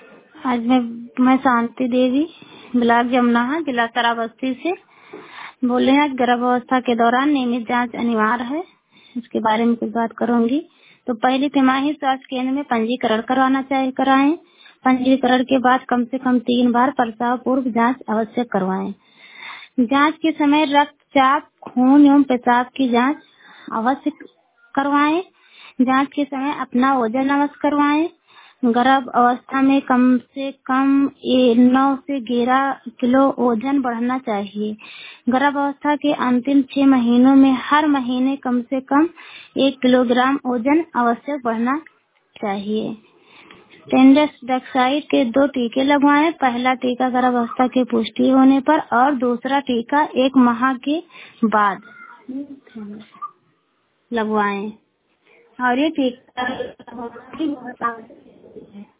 आज मैं शांति देवी, ब्लॉक जमुना, जिला श्रावस्ती से बोल रहे हैं। आज गर्भावस्था के दौरान नियमित जांच अनिवार्य है, इसके बारे में कुछ बात करूंगी। तो पहली तिमाही स्वास्थ्य केंद्र में पंजीकरण करवाना चाहिए, कराएं। पंजीकरण के बाद कम से कम 3 बार प्रसव पूर्व जांच अवश्य करवाएं। जांच के समय रक्तचाप, खून एवं पेशाब की जांच अवश्य करवाएं। जांच के समय अपना वजन अवश्य करवाएं। गर्भ अवस्था में कम से कम 9 से 11 किलो वजन बढ़ना चाहिए। गर्भ अवस्था के अंतिम 6 महीनों में हर महीने कम से कम 1 किलोग्राम वजन अवश्य बढ़ना चाहिए। टेंडस डाइऑक्साइड के 2 टीके लगवाएं। पहला टीका गर्भावस्था की पुष्टि होने पर और दूसरा टीका 1 माह के बाद लगवाएं। और ये टीका बहुत आवश्यक है।